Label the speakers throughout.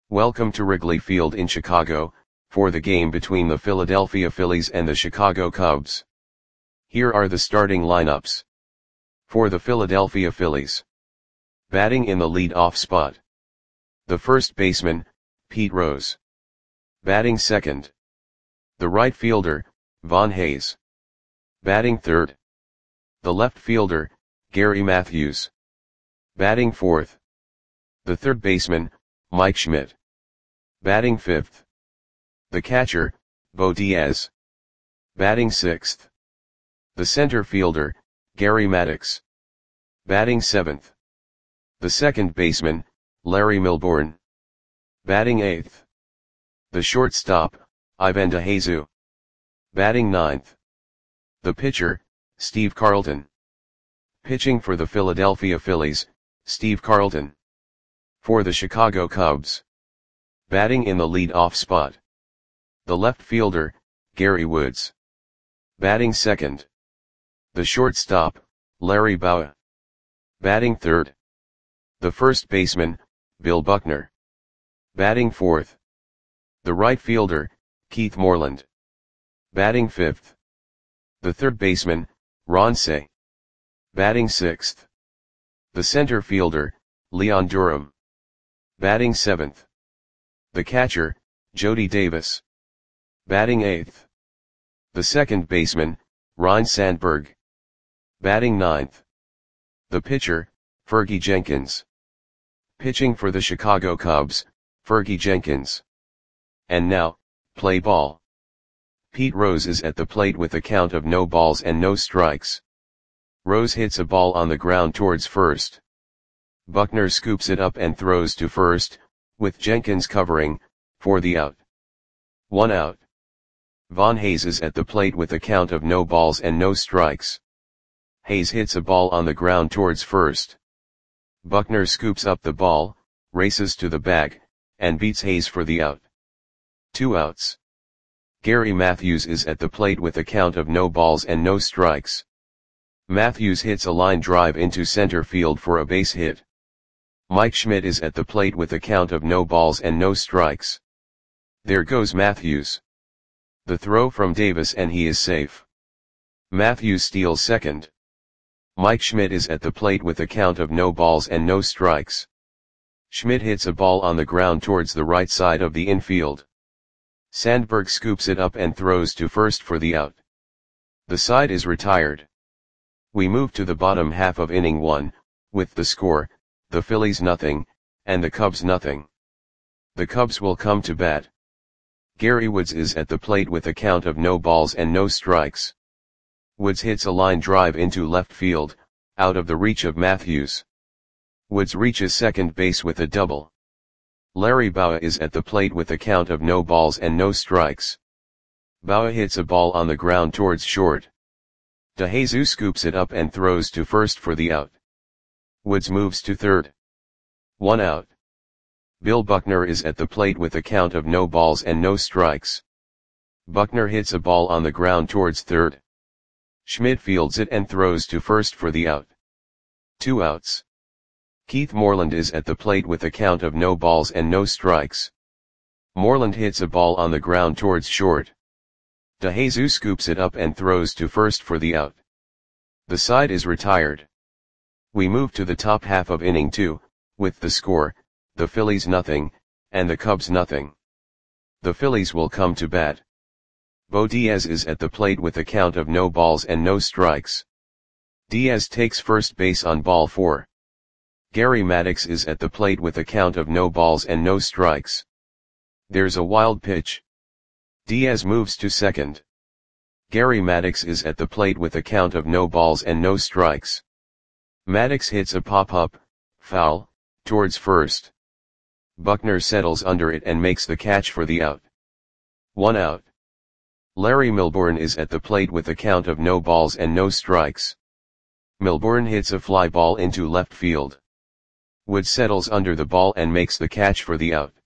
Speaker 1: Welcome to Wrigley Field in Chicago, for the game between the Philadelphia Phillies and the Chicago Cubs. Here are the starting lineups. For the Philadelphia Phillies. Batting in the lead-off spot. The first baseman, Pete Rose. Batting second. The right fielder, Von Hayes. Batting third. The left fielder, Gary Matthews. Batting fourth. The third baseman, Mike Schmidt. Batting fifth. The catcher, Bo Diaz. Batting sixth. The center fielder, Gary Maddox. Batting seventh. The second baseman, Larry Milbourne. Batting eighth. The shortstop, Ivan DeJesus. Batting ninth. The pitcher, Steve Carlton. Pitching for the Philadelphia Phillies, Steve Carlton. For the Chicago Cubs. Batting in the lead-off spot. The left fielder, Gary Woods. Batting second. The shortstop, Larry Bowa. Batting third. The first baseman, Bill Buckner. Batting fourth. The right fielder, Keith Moreland. Batting fifth. The third baseman, Ron Cey. Batting sixth. The center fielder, Leon Durham. Batting seventh. The catcher, Jody Davis. Batting eighth. The second baseman, Ryne Sandberg. Batting ninth. The pitcher, Fergie Jenkins. Pitching for the Chicago Cubs, Fergie Jenkins. And now, play ball. Pete Rose is at the plate with a count of no balls and no strikes. Rose hits a ball on the ground towards first. Buckner scoops it up and throws to first, with Jenkins covering, for the out. 1 out. Von Hayes is at the plate with a count of no balls and no strikes. Hayes hits a ball on the ground towards first. Buckner scoops up the ball, races to the bag, and beats Hayes for the out. 2 outs. Gary Matthews is at the plate with a count of no balls and no strikes. Matthews hits a line drive into center field for a base hit. Mike Schmidt is at the plate with a count of no balls and no strikes. There goes Matthews. The throw from Davis and he is safe. Matthews steals second. Mike Schmidt is at the plate with a count of no balls and no strikes. Schmidt hits a ball on the ground towards the right side of the infield. Sandberg scoops it up and throws to first for the out. The side is retired. We move to the bottom half of inning 1, with the score, the Phillies nothing, and the Cubs nothing. The Cubs will come to bat. Gary Woods is at the plate with a count of no balls and no strikes. Woods hits a line drive into left field, out of the reach of Matthews. Woods reaches second base with a double. Larry Bowa is at the plate with a count of no balls and no strikes. Bowa hits a ball on the ground towards short. DeJesus scoops it up and throws to first for the out. Woods moves to third. 1 out. Bill Buckner is at the plate with a count of no balls and no strikes. Buckner hits a ball on the ground towards third. Schmidt fields it and throws to first for the out. 2 outs. Keith Moreland is at the plate with a count of no balls and no strikes. Moreland hits a ball on the ground towards short. DeJesus scoops it up and throws to first for the out. The side is retired. We move to the top half of inning 2, with the score, the Phillies nothing, and the Cubs nothing. The Phillies will come to bat. Bo Diaz is at the plate with a count of no balls and no strikes. Diaz takes first base on ball 4. Gary Maddox is at the plate with a count of no balls and no strikes. There's a wild pitch. Diaz moves to second. Gary Maddox is at the plate with a count of no balls and no strikes. Maddox hits a pop-up, foul, towards first. Buckner settles under it and makes the catch for the out. 1 out. Larry Milbourne is at the plate with a count of no balls and no strikes. Milbourne hits a fly ball into left field. Woods settles under the ball and makes the catch for the out.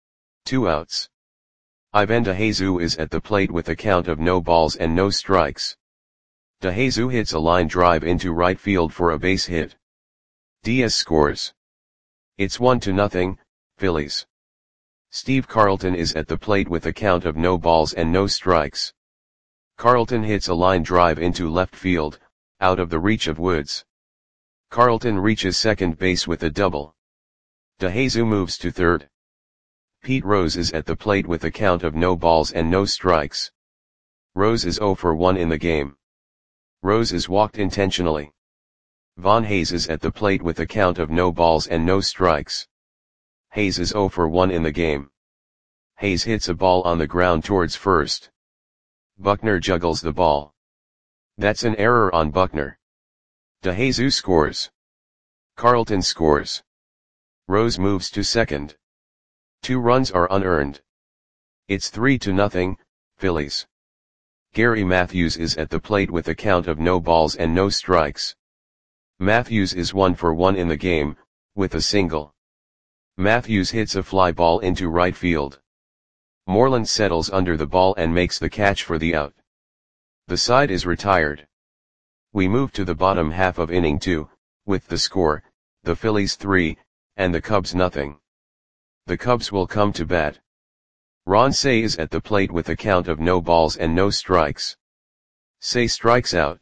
Speaker 1: 2 outs. Ivan DeJesus is at the plate with a count of no balls and no strikes. DeJesus hits a line drive into right field for a base hit. Diaz scores. It's 1-0, Phillies. Steve Carlton is at the plate with a count of no balls and no strikes. Carlton hits a line drive into left field, out of the reach of Woods. Carlton reaches second base with a double. DeJesus moves to third. Pete Rose is at the plate with a count of no balls and no strikes. Rose is 0 for 1 in the game. Rose is walked intentionally. Von Hayes is at the plate with a count of no balls and no strikes. Hayes is 0 for 1 in the game. Hayes hits a ball on the ground towards first. Buckner juggles the ball. That's an error on Buckner. DeJesus scores. Carlton scores. Rose moves to second. 2 runs are unearned. It's 3-0, Phillies. Gary Matthews is at the plate with a count of no balls and no strikes. Matthews is 1 for 1 in the game, with a single. Matthews hits a fly ball into right field. Moreland settles under the ball and makes the catch for the out. The side is retired. We move to the bottom half of inning 2, with the score, the Phillies 3, and the Cubs nothing. The Cubs will come to bat. Ron Cey is at the plate with a count of no balls and no strikes. Cey strikes out.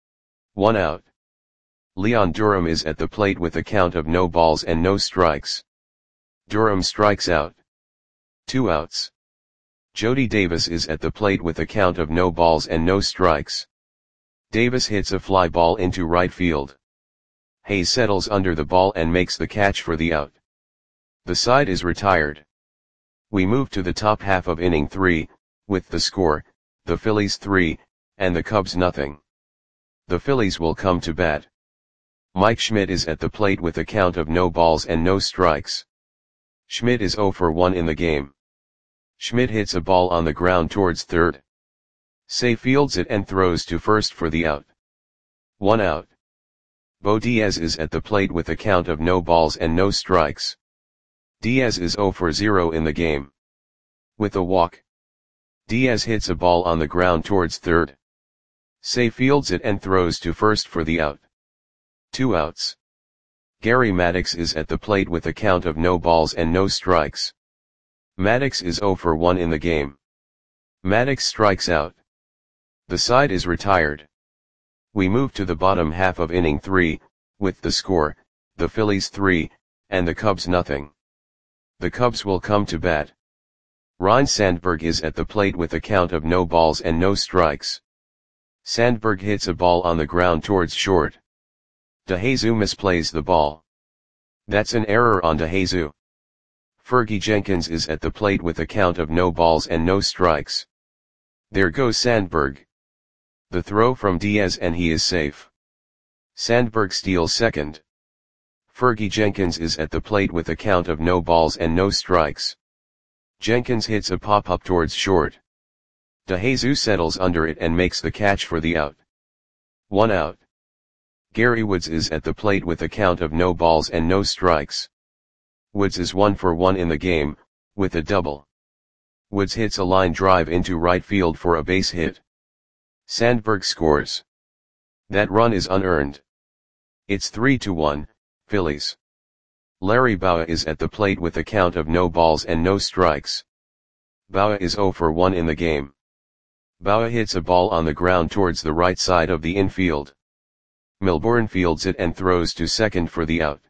Speaker 1: 1 out. Leon Durham is at the plate with a count of no balls and no strikes. Durham strikes out. 2 outs. Jody Davis is at the plate with a count of no balls and no strikes. Davis hits a fly ball into right field. Hayes settles under the ball and makes the catch for the out. The side is retired. We move to the top half of inning 3, with the score, the Phillies 3, and the Cubs nothing. The Phillies will come to bat. Mike Schmidt is at the plate with a count of no balls and no strikes. Schmidt is 0 for 1 in the game. Schmidt hits a ball on the ground towards third. Cey fields it and throws to first for the out. 1 out. Bo Diaz is at the plate with a count of no balls and no strikes. Diaz is 0 for 0 in the game. With a walk. Diaz hits a ball on the ground towards third. Cey fields it and throws to first for the out. 2 outs. Gary Maddox is at the plate with a count of no balls and no strikes. Maddox is 0 for 1 in the game. Maddox strikes out. The side is retired. We move to the bottom half of inning 3, with the score, the Phillies 3, and the Cubs nothing. The Cubs will come to bat. Ryne Sandberg is at the plate with a count of no balls and no strikes. Sandberg hits a ball on the ground towards short. DeJesus misplays the ball. That's an error on DeJesus. Fergie Jenkins is at the plate with a count of no balls and no strikes. There goes Sandberg. The throw from Diaz and he is safe. Sandberg steals second. Fergie Jenkins is at the plate with a count of no balls and no strikes. Jenkins hits a pop-up towards short. DeJesus settles under it and makes the catch for the out. 1 out. Gary Woods is at the plate with a count of no balls and no strikes. Woods is 1 for 1 in the game, with a double. Woods hits a line drive into right field for a base hit. Sandberg scores. That run is unearned. It's 3-1, Phillies. Larry Bowa is at the plate with a count of no balls and no strikes. Bowa is 0 for 1 in the game. Bowa hits a ball on the ground towards the right side of the infield. Milbourne fields it and throws to second for the out.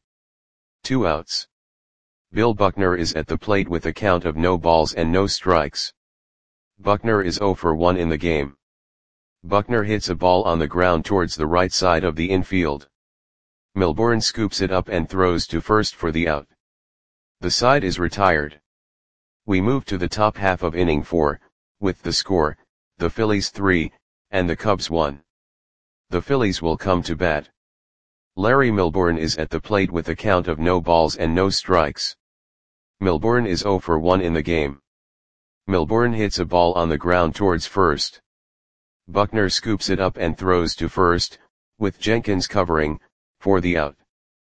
Speaker 1: 2 outs. Bill Buckner is at the plate with a count of no balls and no strikes. Buckner is 0 for 1 in the game. Buckner hits a ball on the ground towards the right side of the infield. Milbourne scoops it up and throws to first for the out. The side is retired. We move to the top half of inning 4, with the score, the Phillies 3, and the Cubs 1. The Phillies will come to bat. Larry Milbourne is at the plate with a count of no balls and no strikes. Milbourne is 0 for 1 in the game. Milbourne hits a ball on the ground towards first. Buckner scoops it up and throws to first, with Jenkins covering, for the out.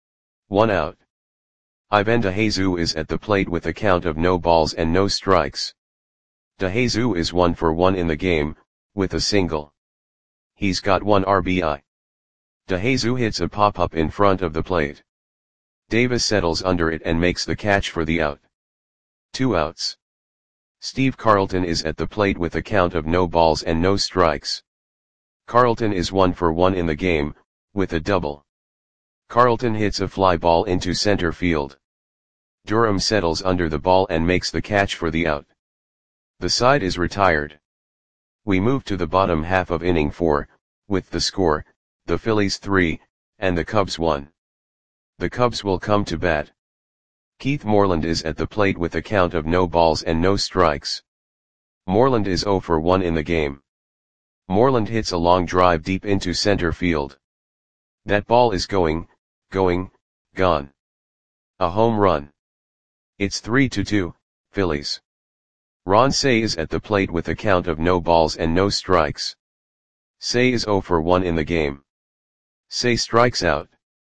Speaker 1: 1 out. Ivan DeJesus is at the plate with a count of no balls and no strikes. DeJesus is 1 for 1 in the game, with a single. He's got 1 RBI. DeJesus hits a pop-up in front of the plate. Davis settles under it and makes the catch for the out. 2 outs. Steve Carlton is at the plate with a count of no balls and no strikes. Carlton is 1 for 1 in the game, with a double. Carlton hits a fly ball into center field. Durham settles under the ball and makes the catch for the out. The side is retired. We move to the bottom half of inning 4, with the score, the Phillies 3, and the Cubs 1. The Cubs will come to bat. Keith Moreland is at the plate with a count of no balls and no strikes. Moreland is 0 for 1 in the game. Moreland hits a long drive deep into center field. That ball is gone. A home run. It's 3-2, Phillies. Ron Cey is at the plate with a count of no balls and no strikes. Cey is 0 for 1 in the game. Cey strikes out.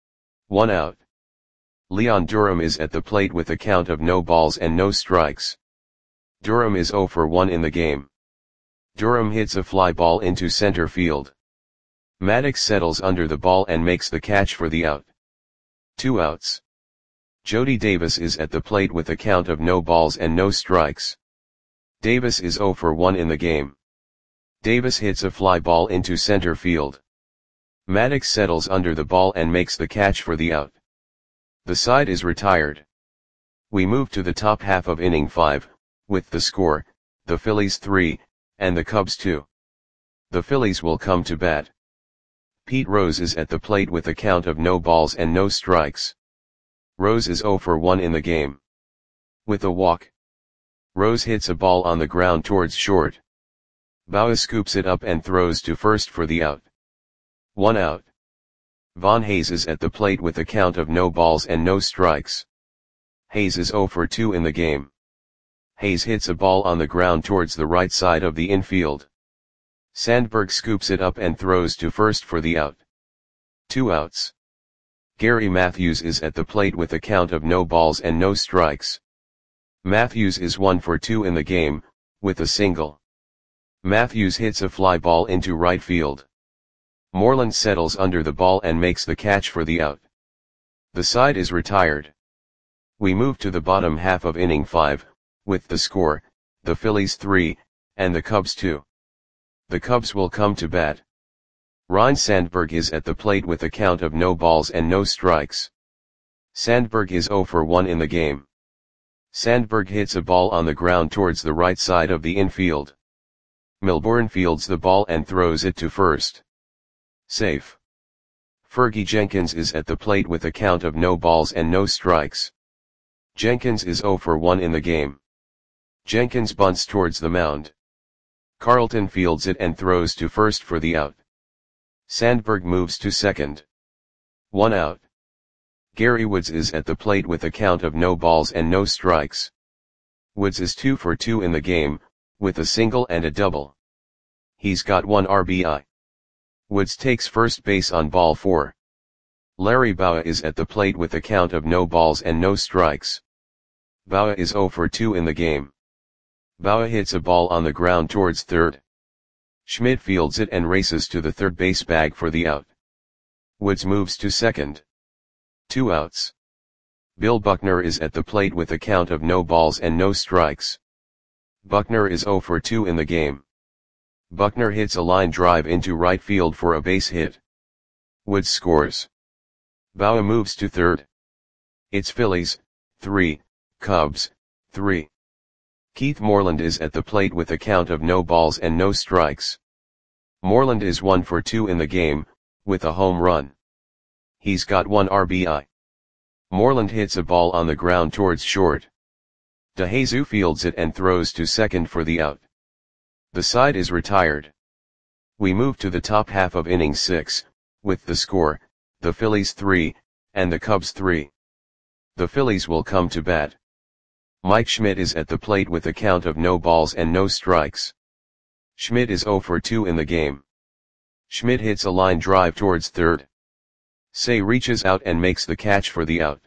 Speaker 1: 1 out. Leon Durham is at the plate with a count of no balls and no strikes. Durham is 0 for 1 in the game. Durham hits a fly ball into center field. Maddox settles under the ball and makes the catch for the out. 2 outs. Jody Davis is at the plate with a count of no balls and no strikes. Davis is 0 for 1 in the game. Davis hits a fly ball into center field. Maddox settles under the ball and makes the catch for the out. The side is retired. We move to the top half of inning 5, with the score, the Phillies 3, and the Cubs 2. The Phillies will come to bat. Pete Rose is at the plate with a count of no balls and no strikes. Rose is 0 for 1 in the game. With a walk. Rose hits a ball on the ground towards short. Bauer scoops it up and throws to first for the out. 1 out. Von Hayes is at the plate with a count of no balls and no strikes. Hayes is 0 for 2 in the game. Hayes hits a ball on the ground towards the right side of the infield. Sandberg scoops it up and throws to first for the out. 2 outs. Gary Matthews is at the plate with a count of no balls and no strikes. Matthews is 1 for 2 in the game, with a single. Matthews hits a fly ball into right field. Moreland settles under the ball and makes the catch for the out. The side is retired. We move to the bottom half of inning 5, with the score, the Phillies 3, and the Cubs 2. The Cubs will come to bat. Ryne Sandberg is at the plate with a count of no balls and no strikes. Sandberg is 0 for 1 in the game. Sandberg hits a ball on the ground towards the right side of the infield. Milbourne fields the ball and throws it to first. Safe. Fergie Jenkins is at the plate with a count of no balls and no strikes. Jenkins is 0 for 1 in the game. Jenkins bunts towards the mound. Carlton fields it and throws to first for the out. Sandberg moves to second. 1 out. Gary Woods is at the plate with a count of no balls and no strikes. Woods is 2 for 2 in the game, with a single and a double. He's got 1 RBI. Woods takes first base on ball 4. Larry Bowa is at the plate with a count of no balls and no strikes. Bowa is 0 for 2 in the game. Bowa hits a ball on the ground towards third. Schmidt fields it and races to the third base bag for the out. Woods moves to second. 2 outs. Bill Buckner is at the plate with a count of no balls and no strikes. Buckner is 0 for 2 in the game. Buckner hits a line drive into right field for a base hit. Woods scores. Bowa moves to third. It's Phillies, 3, Cubs, 3. Keith Moreland is at the plate with a count of no balls and no strikes. Moreland is 1 for 2 in the game, with a home run. He's got 1 RBI. Moreland hits a ball on the ground towards short. DeJesus fields it and throws to second for the out. The side is retired. We move to the top half of inning 6, with the score, the Phillies 3, and the Cubs 3. The Phillies will come to bat. Mike Schmidt is at the plate with a count of no balls and no strikes. Schmidt is 0 for 2 in the game. Schmidt hits a line drive towards third. Cey reaches out and makes the catch for the out.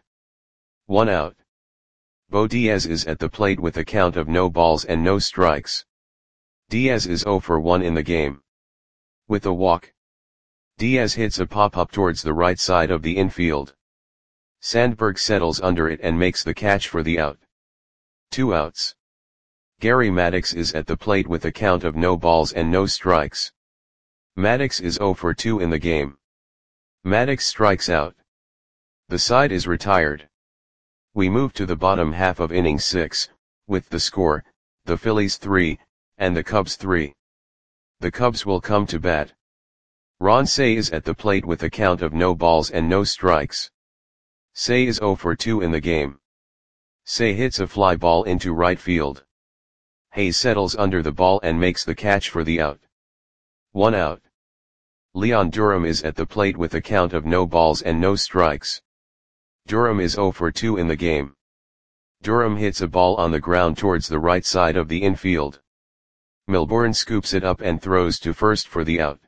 Speaker 1: 1 out. Bo Diaz is at the plate with a count of no balls and no strikes. Diaz is 0 for 1 in the game. With a walk. Diaz hits a pop-up towards the right side of the infield. Sandberg settles under it and makes the catch for the out. 2 outs. Gary Maddox is at the plate with a count of no balls and no strikes. Maddox is 0 for 2 in the game. Maddox strikes out. The side is retired. We move to the bottom half of inning 6, with the score, the Phillies 3, and the Cubs 3. The Cubs will come to bat. Ron Cey is at the plate with a count of no balls and no strikes. Cey is 0 for 2 in the game. Cey hits a fly ball into right field. Hayes settles under the ball and makes the catch for the out. 1 out. Leon Durham is at the plate with a count of no balls and no strikes. Durham is 0 for 2 in the game. Durham hits a ball on the ground towards the right side of the infield. Milbourne scoops it up and throws to first for the out.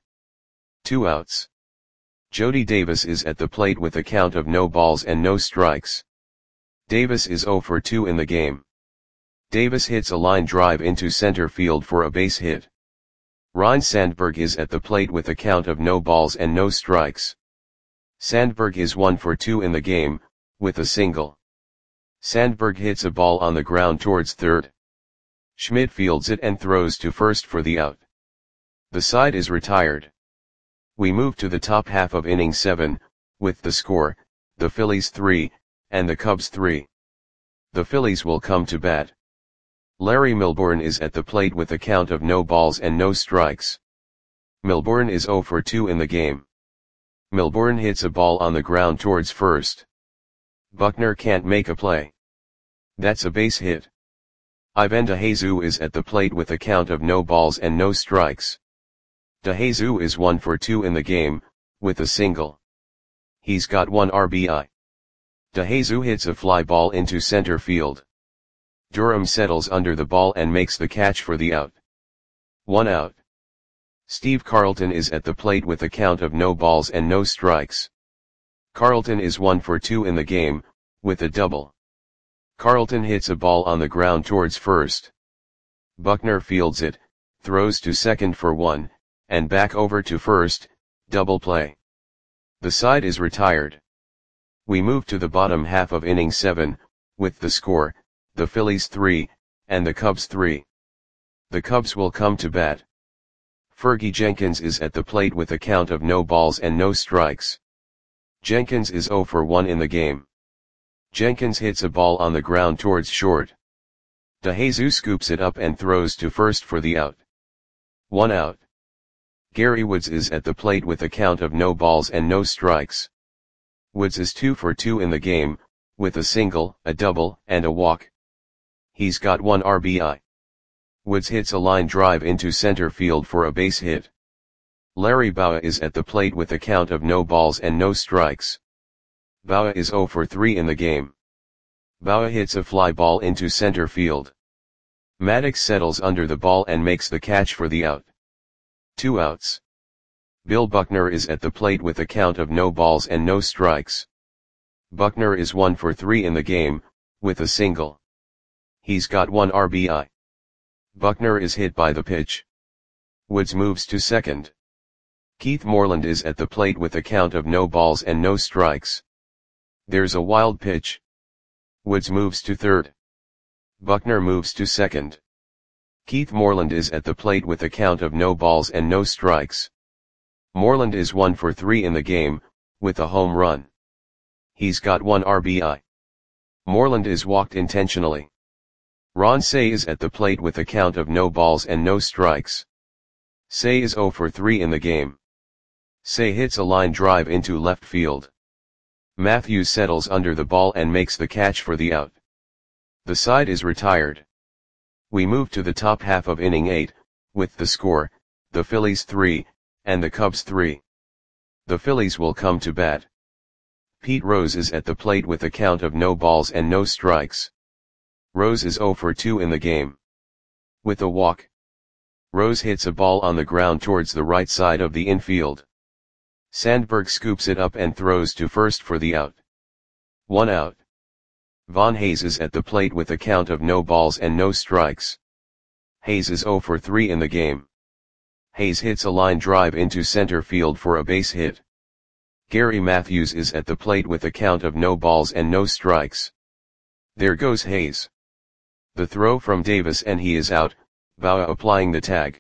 Speaker 1: 2 outs. Jody Davis is at the plate with a count of no balls and no strikes. Davis is 0 for 2 in the game. Davis hits a line drive into center field for a base hit. Ryne Sandberg is at the plate with a count of no balls and no strikes. Sandberg is 1 for 2 in the game, with a single. Sandberg hits a ball on the ground towards third. Schmidt fields it and throws to first for the out. The side is retired. We move to the top half of inning 7, with the score, the Phillies 3, and the Cubs 3. The Phillies will come to bat. Larry Milbourne is at the plate with a count of no balls and no strikes. Milbourne is 0 for 2 in the game. Milbourne hits a ball on the ground towards first. Buckner can't make a play. That's a base hit. Ivan DeJesus is at the plate with a count of no balls and no strikes. DeJesus is 1 for 2 in the game, with a single. He's got 1 RBI. DeJesus hits a fly ball into center field. Durham settles under the ball and makes the catch for the out. 1 out. Steve Carlton is at the plate with a count of no balls and no strikes. Carlton is 1 for 2 in the game, with a double. Carlton hits a ball on the ground towards first. Buckner fields it, throws to second for 1, and back over to first, double play. The side is retired. We move to the bottom half of inning 7, with the score, the Phillies 3, and the Cubs 3. The Cubs will come to bat. Fergie Jenkins is at the plate with a count of no balls and no strikes. Jenkins is 0 for 1 in the game. Jenkins hits a ball on the ground towards short. DeJesus scoops it up and throws to first for the out. 1 out. Gary Woods is at the plate with a count of no balls and no strikes. Woods is 2 for 2 in the game, with a single, a double, and a walk. He's got 1 RBI. Woods hits a line drive into center field for a base hit. Larry Bowa is at the plate with a count of no balls and no strikes. Bowa is 0 for 3 in the game. Bowa hits a fly ball into center field. Maddox settles under the ball and makes the catch for the out. 2 outs. Bill Buckner is at the plate with a count of no balls and no strikes. Buckner is 1 for 3 in the game, with a single. He's got 1 RBI. Buckner is hit by the pitch. Woods moves to second. Keith Moreland is at the plate with a count of no balls and no strikes. There's a wild pitch. Woods moves to third. Buckner moves to second. Keith Moreland is at the plate with a count of no balls and no strikes. Moreland is 1 for 3 in the game, with a home run. He's got 1 RBI. Moreland is walked intentionally. Ron Cey is at the plate with a count of no balls and no strikes. Cey is 0 for 3 in the game. Cey hits a line drive into left field. Matthews settles under the ball and makes the catch for the out. The side is retired. We move to the top half of inning 8, with the score, the Phillies 3, and the Cubs 3. The Phillies will come to bat. Pete Rose is at the plate with a count of no balls and no strikes. Rose is 0 for 2 in the game. With a walk. Rose hits a ball on the ground towards the right side of the infield. Sandberg scoops it up and throws to first for the out. 1 out. Von Hayes is at the plate with a count of no balls and no strikes. Hayes is 0 for 3 in the game. Hayes hits a line drive into center field for a base hit. Gary Matthews is at the plate with a count of no balls and no strikes. There goes Hayes. The throw from Davis and he is out, Bauer applying the tag.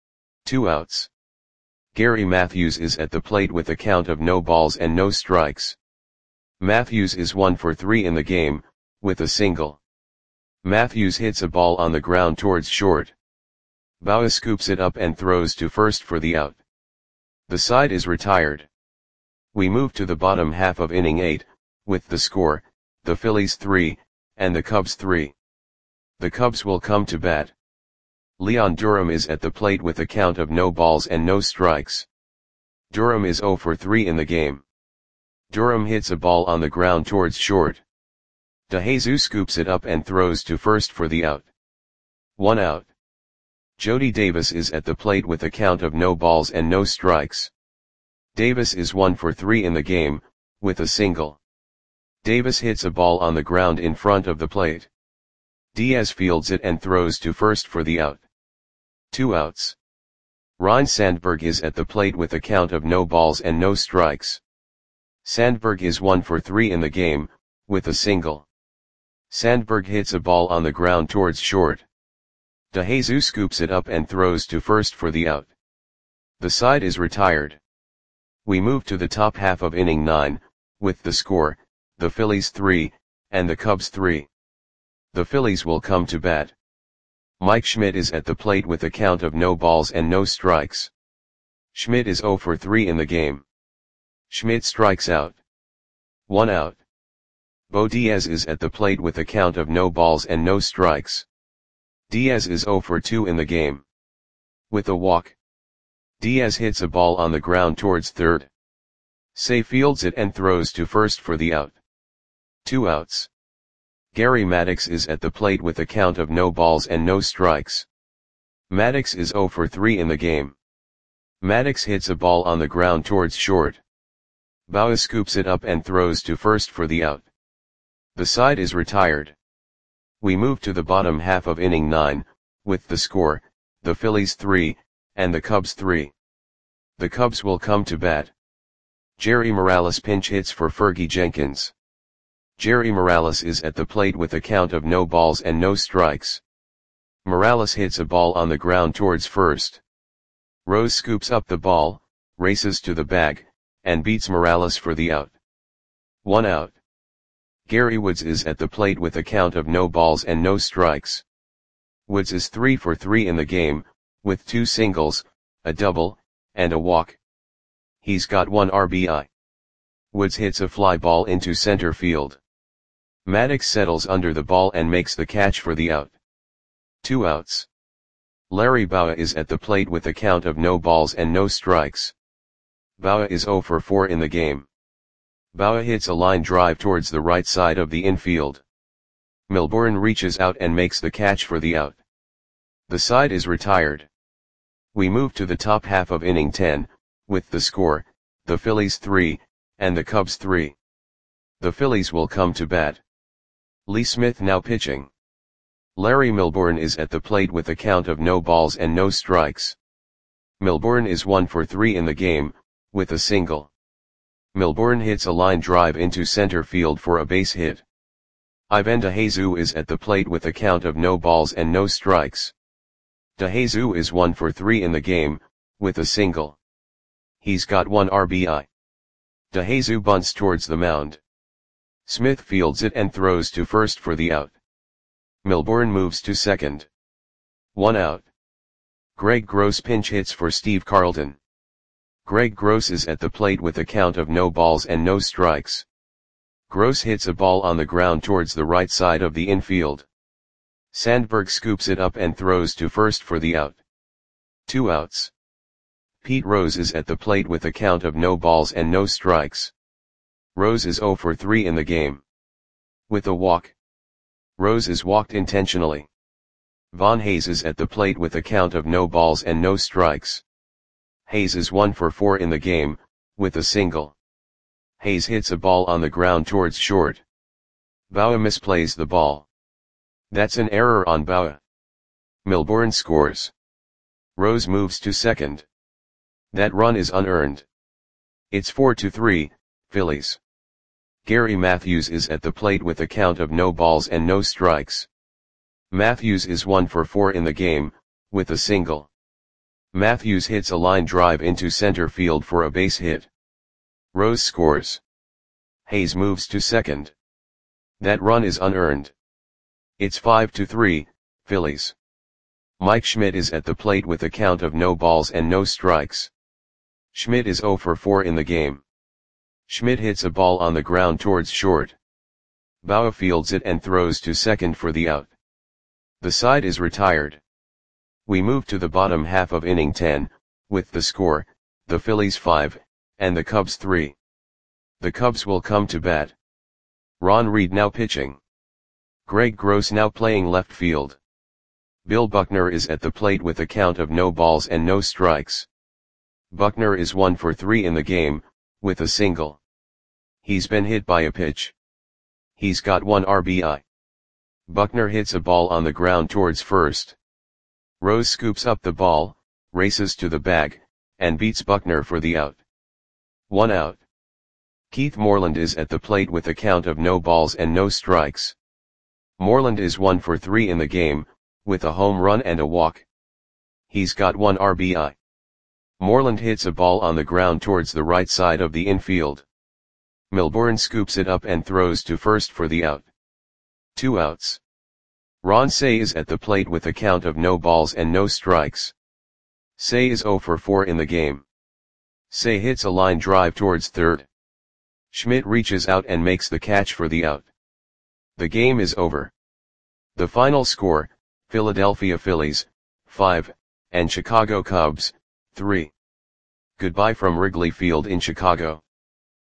Speaker 1: 2 outs. Gary Matthews is at the plate with a count of no balls and no strikes. Matthews is 1 for 3 in the game, with a single. Matthews hits a ball on the ground towards short. Bauer scoops it up and throws to first for the out. The side is retired. We move to the bottom half of inning 8, with the score, the Phillies 3, and the Cubs 3. The Cubs will come to bat. Leon Durham is at the plate with a count of no balls and no strikes. Durham is 0 for 3 in the game. Durham hits a ball on the ground towards short. DeJesus scoops it up and throws to first for the out. 1 out. Jody Davis is at the plate with a count of no balls and no strikes. Davis is 1 for 3 in the game, with a single. Davis hits a ball on the ground in front of the plate. Diaz fields it and throws to first for the out. 2 outs. Ryne Sandberg is at the plate with a count of no balls and no strikes. Sandberg is 1 for 3 in the game, with a single. Sandberg hits a ball on the ground towards short. DeJesus scoops it up and throws to first for the out. The side is retired. We move to the top half of inning 9, with the score, the Phillies 3, and the Cubs 3. The Phillies will come to bat. Mike Schmidt is at the plate with a count of no balls and no strikes. Schmidt is 0 for 3 in the game. Schmidt strikes out. 1 out. Bo Diaz is at the plate with a count of no balls and no strikes. Diaz is 0 for 2 in the game. With a walk. Diaz hits a ball on the ground towards third. Say fields it and throws to first for the out. 2 outs. Gary Maddox is at the plate with a count of no balls and no strikes. Maddox is 0 for 3 in the game. Maddox hits a ball on the ground towards short. Bauer scoops it up and throws to first for the out. The side is retired. We move to the bottom half of inning 9, with the score, the Phillies 3, and the Cubs 3. The Cubs will come to bat. Jerry Morales pinch hits for Fergie Jenkins. Jerry Morales is at the plate with a count of no balls and no strikes. Morales hits a ball on the ground towards first. Rose scoops up the ball, races to the bag, and beats Morales for the out. 1 out. Gary Woods is at the plate with a count of no balls and no strikes. Woods is 3 for 3 in the game, with 2 singles, a double, and a walk. He's got 1 RBI. Woods hits a fly ball into center field. Maddox settles under the ball and makes the catch for the out. 2 outs. Larry Bowa is at the plate with a count of no balls and no strikes. Bowa is 0 for 4 in the game. Bowa hits a line drive towards the right side of the infield. Milbourne reaches out and makes the catch for the out. The side is retired. We move to the top half of inning 10, with the score, the Phillies 3, and the Cubs 3. The Phillies will come to bat. Lee Smith now pitching. Larry Milbourne is at the plate with a count of no balls and no strikes. Milbourne is 1 for 3 in the game, with a single. Milbourne hits a line drive into center field for a base hit. Ivan DeJesus is at the plate with a count of no balls and no strikes. DeJesus is 1 for 3 in the game, with a single. He's got 1 RBI. DeJesus bunts towards the mound. Smith fields it and throws to first for the out. Milbourne moves to second. 1 out. Greg Gross pinch hits for Steve Carlton. Greg Gross is at the plate with a count of no balls and no strikes. Gross hits a ball on the ground towards the right side of the infield. Sandberg scoops it up and throws to first for the out. 2 outs. Pete Rose is at the plate with a count of no balls and no strikes. Rose is 0 for 3 in the game. With a walk. Rose is walked intentionally. Von Hayes is at the plate with a count of no balls and no strikes. Hayes is 1 for 4 in the game, with a single. Hayes hits a ball on the ground towards short. Bowa misplays the ball. That's an error on Bowa. Milbourne scores. Rose moves to second. That run is unearned. It's 4-3, Phillies. Gary Matthews is at the plate with a count of no balls and no strikes. Matthews is 1 for 4 in the game, with a single. Matthews hits a line drive into center field for a base hit. Rose scores. Hayes moves to second. That run is unearned. It's 5-3, Phillies. Mike Schmidt is at the plate with a count of no balls and no strikes. Schmidt is 0 for 4 in the game. Schmidt hits a ball on the ground towards short. Bauer fields it and throws to second for the out. The side is retired. We move to the bottom half of inning 10, with the score, the Phillies 5, and the Cubs 3. The Cubs will come to bat. Ron Reed now pitching. Greg Gross now playing left field. Bill Buckner is at the plate with a count of no balls and no strikes. Buckner is 1 for 3 in the game, with a single. He's been hit by a pitch. He's got 1 RBI. Buckner hits a ball on the ground towards first. Rose scoops up the ball, races to the bag, and beats Buckner for the out. 1 out. Keith Moreland is at the plate with a count of no balls and no strikes. Moreland is 1 for 3 in the game, with a home run and a walk. He's got 1 RBI. Moreland hits a ball on the ground towards the right side of the infield. Milbourne scoops it up and throws to first for the out. 2 outs. Ron Cey is at the plate with a count of no balls and no strikes. Cey is 0 for 4 in the game. Cey hits a line drive towards third. Schmidt reaches out and makes the catch for the out. The game is over. The final score, Philadelphia Phillies, 5, and Chicago Cubs, 3. Goodbye from Wrigley Field in Chicago.